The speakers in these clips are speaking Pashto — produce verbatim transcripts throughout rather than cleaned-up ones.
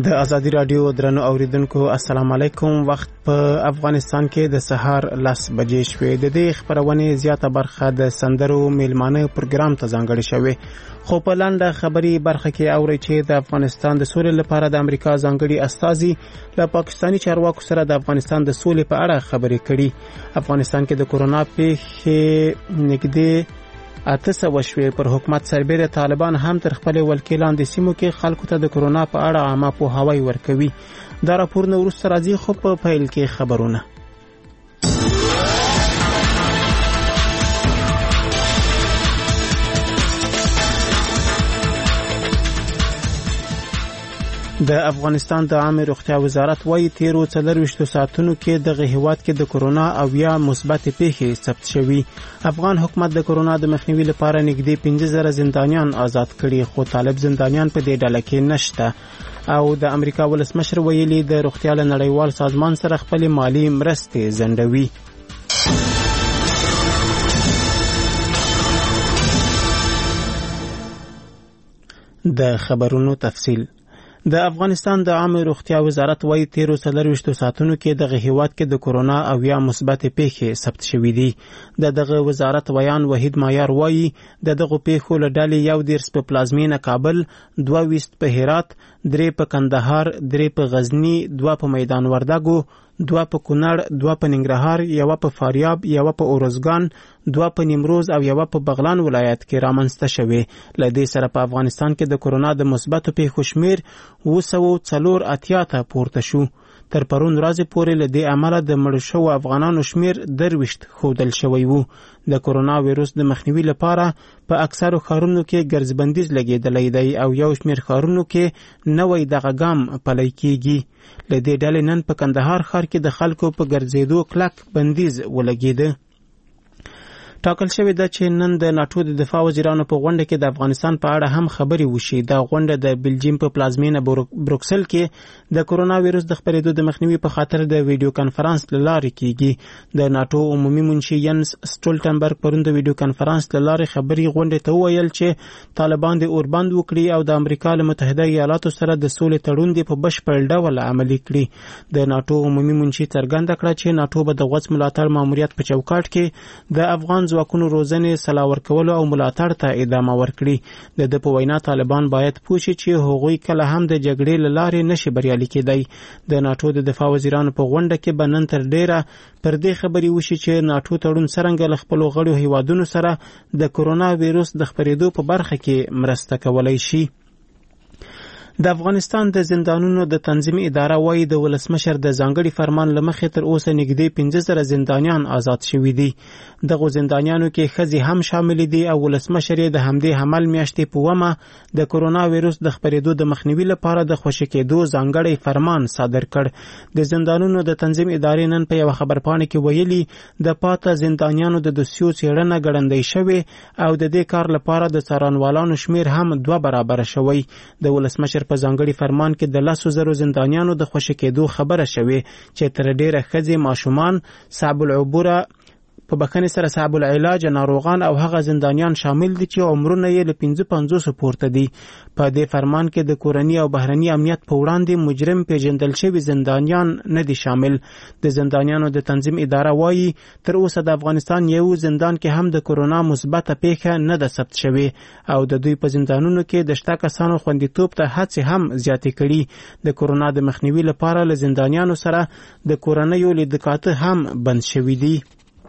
د ازادي رادیو درنو اوریدونکو السلام علیکم. وخت په افغانستان کې د سهار لس بجې شوې. د دې خبرونه زیاته برخه د سندرو میلمانه پروګرام ته ځانګړې شوې. خو په لاندې خبري برخه کې اوري چې د افغانستان د سولې لپاره د امریکا ځانګړي استازي له پاکستاني چارواکو سره د افغانستان د سولې په اړه خبرې کړي. افغانستان کې د کورونا پیښې نږدې اته سوه شوې. پر حکومت سربېره طالبان هم تر خپل ولکې لاندې سیمو کې خلکو ته د کورونا په اړه عامه پوهاوی ورکوي. دا راپورونه وروسته راځي، خو په پیل کې خبرونه. د افغانستان د عامه روغتیا وزارت وايي تیرو څلرویشتو ساعتونو کې دغه هیواد کې د کورونا او یا مثبت پیښې ثبت شوي. افغان حکومت د کورونا د مخنیوي لپاره نږدې پنځه زره زندانیان آزاد کړي، خو طالب زندانیان په دې ډله کې نشته. او د امریکا ولسمشر ویلي د روغتیا له نړیوال سازمان سره خپل مالی مرستې ځنډوي. د خبرونو تفصیل. د افغانستان د عامه روغتیا وزارت وايي تیرو څلرویشتو ساعتونو کې دغه هیواد کې د کورونا او یا مثبت پیښې ثبت شوې دي. د دغه وزارت ویان وحید مایار وايي د دغه پیښو له ډلې یو دیرس په پلازمینه کابل، دوه ویشت په هرات، درې په کندهار، درې په غزنی، دوه په میدان وردګو، دوه په کونړ، دوه په ننګرهار، یوه په فاریاب، یوه په اورزګان، دوه په نیمروز او یوه په بغلان ولایت کې رامنځته شوې. له دې سره په افغانستان کې د کورونا د مثبتو پیښو شمیر اوه سوه څلور اتیا ته پورته شو. تر پرون ورځې پورې له دې امله د مړو شوو افغانانو شمیر درویشت ښودل شوی و. د کورونا ویروس د مخنیوي لپاره په اکثرو ښارونو کې ګرځبندیز لګېدلی دی او یو شمیر ښارونو کې نوی دغه ګام پلی کېږي. له دې ډلې نن په کندهار ښار کې د خلکو په ګرځېدو کلک بندیز ولګېده. ټاکل شوې ده چې نن د ناټو د دفاع وزیرانو په غونډه کې د افغانستان په اړه هم خبرې وشي. دا غونډه د بلجیم په پلازمینه بروکسل کې د کورونا ویروس د خپرېدو د مخنیوي په خاطر د ویډیو کانفرنس له لارې کېږي. د ناټو عمومي منشي ینس سټولټنبرګ پرون د ویډیو کانفرنس له لارې خبري غونډې ته وویل چې طالبان د اوربند وکړي او د امریکا له متحده ایالاتو سره د سولې تړون دی په بشپړ ډول عملي کړي. د ناټو عمومي منشي څرګنده کړه چې ناټو به د غوڅ ملاتړ ماموریت په چوکاټ کې د افغان ځواکونو روزنې سلا ورکولو او ملاتړ ته ادامه ورکړي. د د په وینا طالبان باید پوه شي چې هغوی کله هم د جګړې له لارې نشي بریالي کېدی. د ناټو د دفاع وزیرانو په غونډه کې به نن تر ډیره پر دې خبرې وشي چې ناټو تړون څرنګه له خپلو غړو هیوادونو سره د کورونا ویروس د خپرېدو په برخه کې مرسته کولی شي. د افغانستان د زندانونو د تنظیم اداره وايي د ولسمشر د ځانګړي فرمان له مخې تر اوسه نږدې پنځه زره زندانیان آزاد شوي دي. دغو زندانیانو کې ښځې هم شامل دي او ولسمشر یې د همدې حمل میاشتې په اوومه د کورونا ویروس د خپرېدو د مخنیوي لپاره د خوشي کېدو ځانګړی فرمان صادر کړ. د زندانونو د تنظیم ادارې نن په یوه خبرپاڼه کې ویلي د پاته زندانیانو د دوسیو څېړنه ګړندۍ شوې او د دې کار لپاره د څارنوالانو شمیر هم دوه برابره شوی. د ولسمشر په ځانګړي فرمان کې د لسو زرو زندانیانو د خوشي کېدو خبره شوې چې تر ډیره ښځې، ماشومان، صعب العبوره په بخښنې سره صعب العلاج ناروغان او هغه زندانیان شامل دي چې عمرونه یې له پنځه پنځوسو پورته دي. په دې فرمان کې د کورني او بهرني امنیت په وړاندې مجرم پیژندل شوي زندانیان نه دي شامل. د زندانیانو د تنظیم اداره وایي تر اوسه د افغانستان یو زندان کې هم د کورونا مثبته پیښه نه ده ثبت شوې او د دوی په زندانونو کې د شته کسانو خوندیتوب ته هڅې هم زیاتې کړي. د کورونا د مخنیوي لپاره له زندانیانو سره د کورنیو لیدکاته هم بند شوي دي.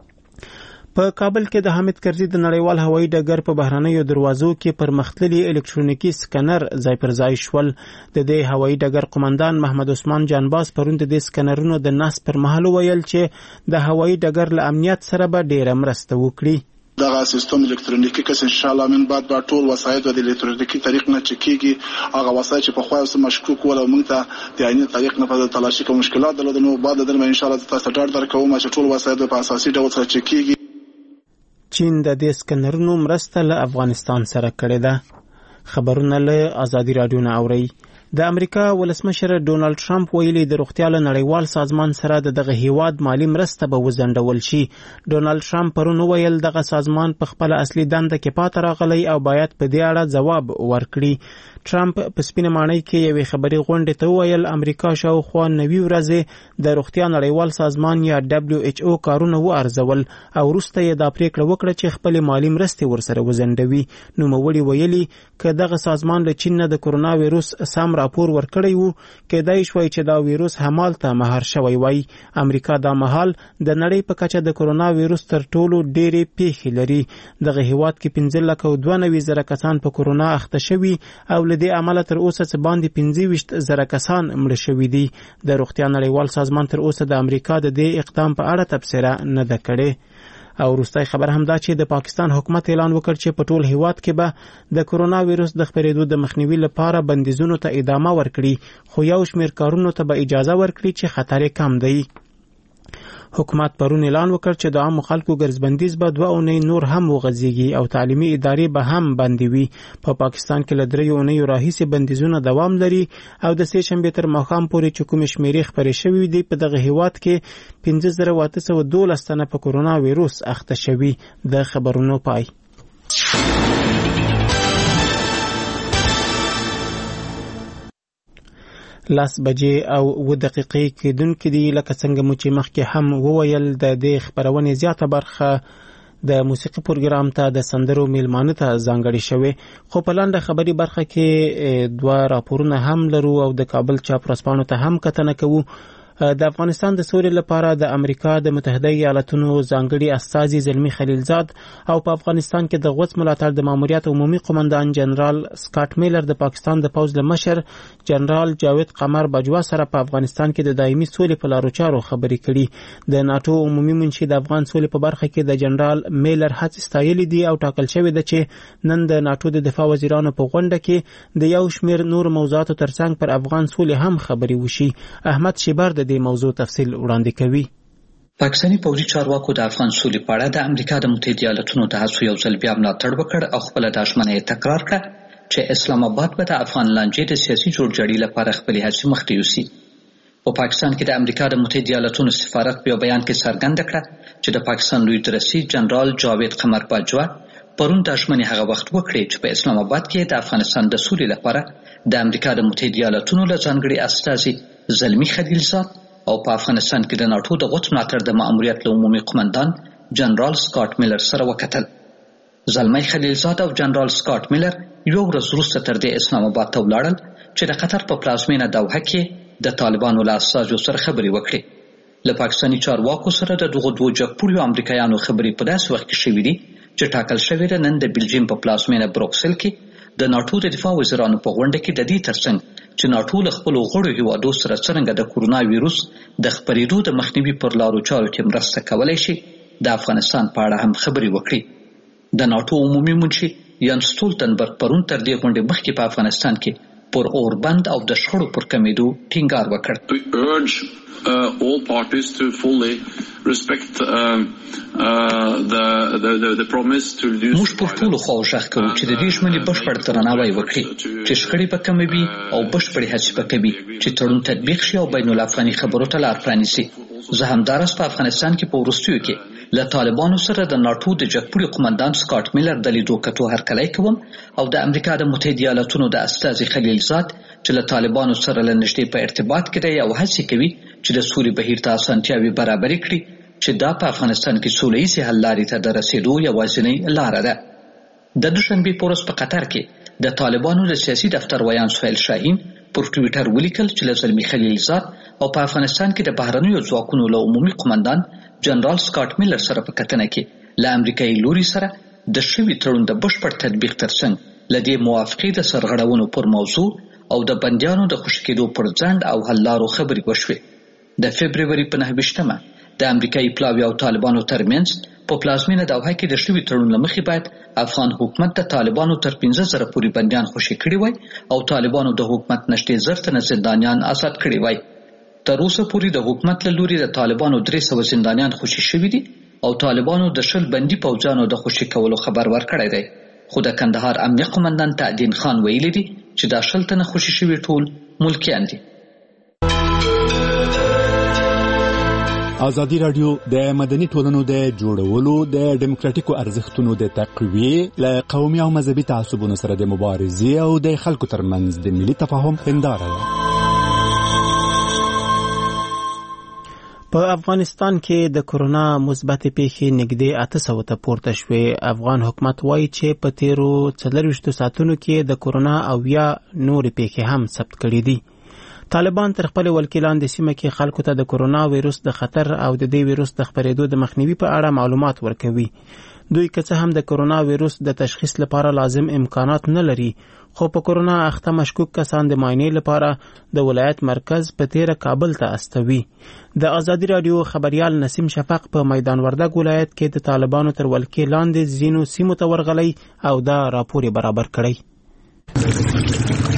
په کابل کې د حامد کرزي د نړیوال هوایي ډګر په بهرنیو دروازو کې پرمختللي الکترونیکي سکنر ځای پر ځای شول. د دې هوایي ډګر قومندان محمد عثمان جانباز پرون د دې سکنرونو د نصب پر مهال ویل چې د هوایي ډګر له امنیت سره به ډیره مرسته وکړي. دغه سیستم الکترونیکی کس ان شاء الله من بعد با ټول وسایل د الکترونیکی طریق نه چکیږي. هغه وسایل چې په خو اوس مشکوک ولا موږ ته د عیني طریق نه په تلاشي کوم مشکلات درلود نو بعد درنه ان شاء الله تاسو ډاډ درکوم چې ټول وسایل په اساسي ډول سره چکیږي. چین د دې سکنرونو مرسته له افغانستان سره کړې ده. خبرونه له ازادي رادیو نه اوري. د امریکا ولسمشر ډونالد ټرمپ ویلي د روغتیا له نړیوال سازمان سره د دغه هیواد مالی مرسته به وځنډول شي. ډونالد ټرمپ پرون ویل دغه سازمان په خپل اصلي دنده کې پاتې راغلی او باید په دې اړه ځواب ورکړي. ټرمپ په سپینه ماڼۍ کې یوې خبري غونډې ته ویل امریکا شاوخوا نوي ورځې د روغتیا نړیوال سازمان یا دبليو ایچ او کارونه وارزول او وروسته یې دا پریکړه وکړه چې خپل مالی مرستې ورسره وځنډوي. نوموړي ویلي که دغه سازمان له چین نه د کرونا ویروس سم راپور ورکړی وو کېدای شوی چې دا ویروس همالته مهار شوی وای. امریکا دا مهال د نړۍ په کچه د کرونا ویروس تر ټولو ډېرې پیښې لري. دغه هیواد کې پنځه لکه او دوه نوي زره کسان په کرونا اخته شوي او له دې امله تر اوسه څه باندې پنځه ویشت زره کسان مړه شوي دي. د روغتیا نړیوال سازمان تر اوسه د امریکا د دې اقدام په اړه تبصره نه ده کړې. او وروستی خبر هم دا چې د پاکستان حکومت اعلان وکړ چې په ټول هیواد کې به د کرونا ویروس د خپرېدو د مخنیوي لپاره بندیزونو ته ادامه ورکړي، خو یو شمېر کارونو ته به اجازه ورکړي چې خطر کم دی. حکومت پرون اعلان وکړ چې د عامو خلکو ګرځبندیز به دوه اونۍ نور هم وغځېږي او تعلیمي ادارې به هم بندې وي. په پاکستان کې له دریو اونیو راهیسې بندیزونه دوام لري او د سې شنبې تر ماښام پورې چې کومې شمېرې خپرې شوي دي په دغه هیواد کې پنځه زره اته سوه دولس تنه په کرونا ویروس اخته شوي. د خبرونو پای. لاس بجې او و دقیقې کېدونکې دي. لکه څنګه مو چې مخکې هم وویل د دې خپرونې زیاته برخه د موسیقي پروګرام ته د سندرو میلمانه ته ځانګړې شوې، خو په لنډه خبري برخه کې دوه راپورونه هم لرو او د کابل چاپ ورځپاڼو ته هم کتنه کوو. د افغانستان د سولې لپاره د امریکا د متحده ایالاتونو ځانګړي استازي زلمی خلیلزاد او په افغانستان کې د غوڅ ملاتړ د ماموریت عمومي قومندان جنرال سکاټ میلر د پاکستان د پوځ له مشر جنرال جاوید قمر باجوا سره په افغانستان کې د دایمي سولې په لارو چارو خبرې کړي. د ناتو عمومي منشي د افغان سولې په برخه کې د جنرال میلر هڅې ستایلې دي او ټاکل شوې ده چې نن د ناتو د دفاع وزیرانو په غونډه کې د یو شمېر نور موضوعاتو ترڅنګ پر افغان سولې هم خبرې وشي. احمد شیبر د دې موضوع تفصیل وړاندې کوي. پاکستاني پوځي چارواکو د افغان سولې په اړه د امریکا د متحده ایالاتونو د هڅو یو ځل بیا ملاتړ وکړ او خپله دا ژمنه یې تکرار کړه چې اسلام آباد به د افغان لانجې د سیاسي جوړجاړي لپاره خپلې هڅې مخته یوسي. په پاکستان کې د امریکا د متحده ایالاتونو سفارت په بیان کې څرګنده کړه چې د پاکستان لوی درسي جنرال جاوید قمر باجوا پرون دا ژمنې هغه وخت وکړې چې په اسلام آباد کې د افغانستان د سولې لپاره د امریکا د متحده ایالاتونو له ځانګړي استازي زلمی خلیلزاد او په افغانستان کې د ناټو د غوڅ ملاتړ د ماموریت له عمومي قومندان جنرال سکاټ میلر سره وکتل. زلمی خلیلزاد او جنرال سکاټ میلر یو ورځ وروسته تر دې اسلام آباد ته ولاړل چې د قطر په پلازمینه دوحه کې د طالبانو له استازو سره خبرې وکړي. له پاکستاني چارواکو سره د دغو دوو جګپوړیو امریکایانو خبرې په داسې وخت کې شوې دي چې ټاکل شوې ده نن د بلجیم په پلازمینه بروکسل کې د ناټو د دفاع وزیرانو په غونډه کې د دې ترڅنګ چې ناټو له خپلو غړو هیوادو سره څرنګه د کرونا ویروس د خپرېدو د مخنیوي پر لارو چارو کې مرسته کولی شي د افغانستان په اړه هم خبرې وکړي. د ناټو عمومي منشي یانس سټولتنبرګ پرون تر دې غونډې مخکې په افغانستان کې پر اوربند او د شخړو پر کمیدو ټینګار وکړ. Uh, all parties to fully respect uh, uh, the, the, the, the promise to reduce موږ پر ټولو خواو غږ کوو چې د دې ژمنې بشپړ درناوی وکړي چې شخړې به کموي او بشپړې هڅې به کوي چې تړون تطبیق شي او بین الافغاني خبرو ته لار پرانیسي. زه همداراز په افغانستان کې په وروستیو کې له طالبانو سره د ناټو د جګپوړي قومندان سکاټ میلر د لیدو کتو هرکلی کوم او د امریکا د متحده ایالاتونو د استازي خلیلزاد چې له طالبانو سره له نږدې په ارتباط کې دی او هڅې کوي چې د سولې بهیر ته اسانتیاوې برابرې کړي چې دا په افغانستان کې سوله ییزې حل لارې ته د رسېدو یوازینۍ لاره ده. د دوشنبې په ورځ په قطر کې د طالبانو د سیاسي دفتر ویان سهیل شاهین پر ټویټر ولیکل چې له زلمی خلیلزاد او په افغانستان کې د بهرنیو ځواکونو له عمومي قومندان جنرال سکاټ میلر سره په کتنه کې له امریکایي لوري سره د شوي تړون د بشپړ تطبیق ترڅنګ له دې موافقې د سرغړونو پر موضوع او د بندیانو د خوشي کېدو پر ځنډ او حل لارو خبرې وشوې. د فبروري په نهه ویشتمه د امریکایي پلاوي او طالبانو ترمنځ په پلازمینه دوحه کې د شوي تړون له مخې باید افغان حکومت د طالبانو تر پنځه زره پورې بندیان خوشي کړي وای او طالبانو د حکومت نشټې زر تنه زندانیان آزاد کړي وای. تر اوسه پورې د حکومت له لوري د طالبانو درې سوه زندانیان خوشي شوي دي او طالبانو د شل بندي پوځیانو د خوشي کولو خبر ورکړی دی. خو د کندهار امنیه قومندان تعدین خان ویلي دي چې دا شل تنه خوشي شوي ټول ملکیان دي. ازادي راډیو د مدني ټولنو د جوړولو د ډیموکراتیکو ارزښتونو د تقویې له قومي او مذهبي تعصبونو سره د مبارزې او د خلکو ترمنځ د ملي تفاهم هنداره ده. په افغانستان کې د کرونا مثبت پیښې نږدې اته سوه ته پورته شوې. افغان حکومت وایي چې په تیرو څلرویشتو ساعتونو کې د کرونا اویا نورې پیښې هم ثبت کړې دي. طالبان تر خپل ولکې لاندې سیمه کې خلکو ته د کرونا وایروس د خطر او د دې وایروس د خپرېدو د مخنیوي په اړه معلومات ورکوي. دوی که څه هم د کرونا وایروس د تشخیص لپاره لازم امکانات نه لري، خو په کرونا اخته مشکوک کسان د معاینې لپاره د ولایت مرکز په تیره کابل ته استوي. د ازادي راډیو خبریال نسیم شفق په میدان وردګ ولایت کې د طالبانو تر ولکې لاندې ځینو سیمو ته ورغلی او دا راپور برابر کړی.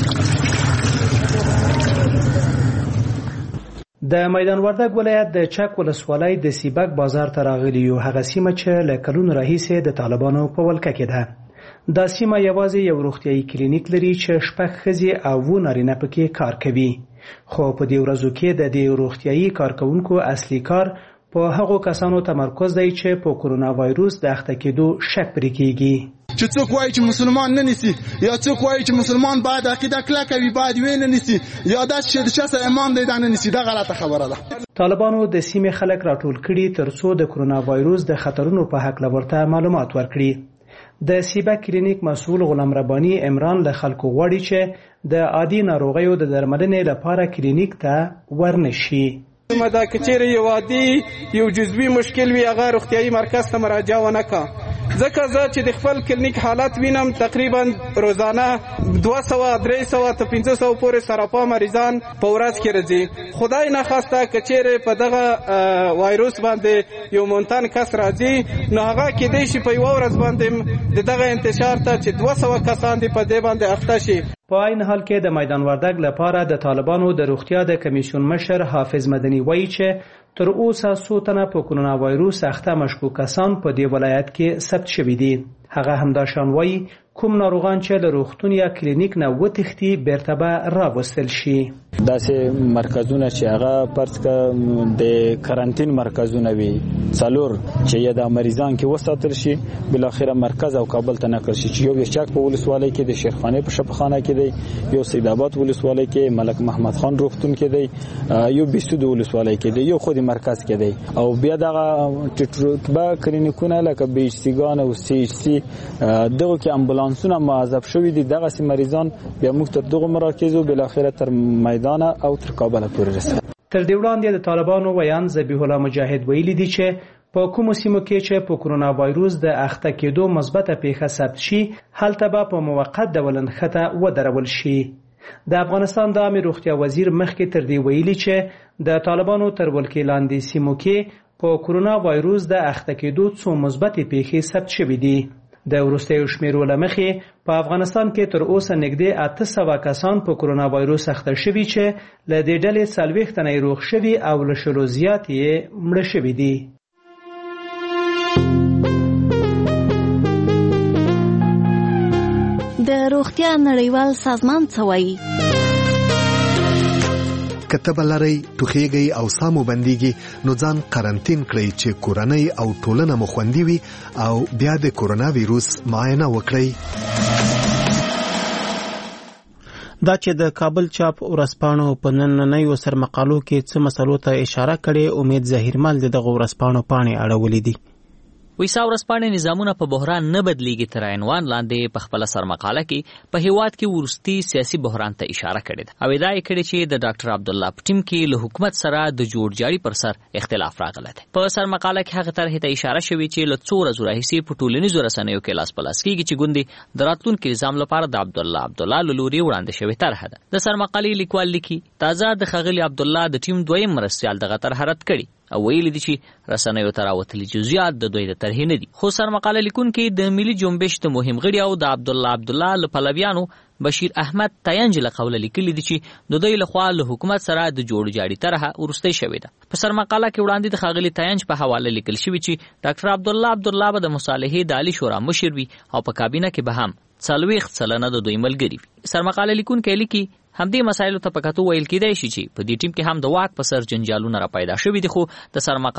د میدان وردګ ولایت د چک ولسوالۍ د سیبک بازار ته راغلي یو هغه سیمه چې له کلونو راهیسې د طالبانو په ولکه کې ده. دا سیمه یوازې یو روغتیايي کلینیک لري چې شپږ ښځې او اووه نارینه پکې کار کوي، خو په دې ورځو کې د دې روغتیايي کارکوونکو اصلي کار په هغو کسانو تمرکز دی چې په کرونا وایروس د اخته کېدو شک پرې کېږي. چې څوک وایي چې مسلمان نه نیسي، یا څوک وایي چې مسلمان باید عقیده کلکه وي، باید ویې نه نیسي، یا داسې چې د چا سره ایمان دی دا نه نیسي، دا غلطه خبره ده. طالبانو د سیمې خلک راټول کړي تر څو د کرونا وایروس د خطرونو په هکله ورته معلومات ورکړي. د سیبک کلینیک مسؤل غلام ربانی عمران له خلکو غواړي چې د عادي ناروغیو د درملنې لپاره کلینیک ته ورنشي. دا کچېرې یو عادي یو جزوي مشکل وي هغه روغتیايي مرکز ته مراجعه ونه کړه، ځکه زه چې د خپل کلینیک حالت وینم تقریبا روزانه دوه سوه درې سوه ته پنځه سوه پورې سراپا مریضان په ورځ کې راځي. خدای نخواسته کچېرې په دغه وایروس باندې یو مونتن کس راځي نو هغه کېدای شي په یوه ورځ باندې د دغه انتشار ته چې دوه سوه کسان دي په دې باندې اخته شي. په عین حال کې د میدان وردګ لپاره د طالبانو د روغتیا د کمیسیون مشر حافظ مدني وایي چې تر اوسه څو تنه په کرونا وایروس اخته مشکوک کسان په دې ولایت کې ثبت شوي دي. هغه همداشان وایي کوم ناروغان چې له روغتون یا کلینیک نه وتښتي بیرته به راوستل شي. داسې مرکزونه چې هغه پرس که د کارانتین مرکزونه وي څلور چې یا د مریضان کې وساتل شي بالاخره مرکز او کابل ته نقل شي، چې یو بیرچک په ولسوالۍ کې د شیرخانه په شفاخانه کې دی، یو سید آباد ولسوالۍ کې ملک محمد خان روغتون کې دی، یو بیسود ولسوالۍ کې دی، یو خودي مرکز کې دی، او بیا دغه رتبه کلینیکونه لکه بی ایچ سی ګان او سی ایچ سی دغه کې امبولانسونه معذب شوي دي. دغه سي مریضان بیا موږ تر دغه مراکزو بالاخره تر میدان او تر کابل پورې رسېږي. تر دې وړاندې د طالبانو ویان ذبیح الله مجاهد ویلي دي چې په کومو سیمو کې چې په کرونا وایروس د اخته کېدو مثبته پیښه ثبت شي هلته به په موقت ډول نښته ودرول شي. د افغانستان د عامه روغتیا وزیر مخکې تر دې ویلي چې د طالبانو تر ولکې لاندې سیمو کې په کرونا وایروس د اخته کېدو څو مثبتې پیښې ثبت شوي دي. د وروستیو شمیرو له مخې په افغانستان کې تر اوسه نږدې اته سوه کسان په کرونا وایروس اخته شوي چې له دې ډلې څلوېښت تنه یې روغ شوي او له شلو زیات یې مړه شوي دي. د روغتیا نړیوال سازمان څه وایي؟ کتب لري توخیږي او سامو بنديږي نو ځان قرنټین کړئ چې کورنۍ او ټولنه مو خوندي وي او بیا د کرونا وایروس معاینه وکړئ. دا چې د کابل چاپ ورځپاڼو په نننیو سرمقالو کې څه مسلو ته اشاره کړې، امید ظاهرمل د دغه ورځپاڼو پاڼې اړولې دي. ویسا ورځپاڼې نظامونه په بحران نه بدلیږي تر عنوان لاندې په خپل سرمقاله کې په هیواد کې ورستي سیاسي بحران ته اشاره کړې ده او ادعا یې کړې چې د ډاکټر عبدالله په ټیم کې له حکومت سره د جوړجاړي پر سر اختلاف راغلی دی. په سرمقاله کې هغه طرحې ته اشاره شوې چې له څو ورځو راهیسې په ټولنیزو رسنیو کې لاس په لاس کېږي چې ګوندې د راتلونکي نظام لپاره د عبدالله عبدالله له لوري وړاندې شوې طرحه ده. د سرمقالې لیکوال لیکي تازه د ښاغلي عبدالله د ټیم دویم مرستیال دغه طرحه رد کړي او ویلي دي چې رسنیو ته راوتلي جزئیات د دوی د طرحې نه دي. خو سرمقاله لیکونکي د ملي جنبش د مهم غړي او د عبدالله عبدالله له پلویانو بشیر احمد تاینج له قوله لیکلي دي چې د دوی لخوا له حکومت سره د جوړجاړي طرحه وروستۍ شوې ده. په سرمقاله کې وړاندې د ښاغلي تاینج په حواله لیکل شوي چې ډاکټر عبدالله عبدالله به د مصالحې د عالي شورا مشر وي او په کابینه کې به هم څلوېښت سلنه د دوی ملګري وي. سرمقاله لیکونکی لیکي همدې مسایلو ته په کتو ویل کېدای شي چې په دې ټیم کې هم د واک په سر جنجالونه را پیدا شوي دي، خو د سرمقاله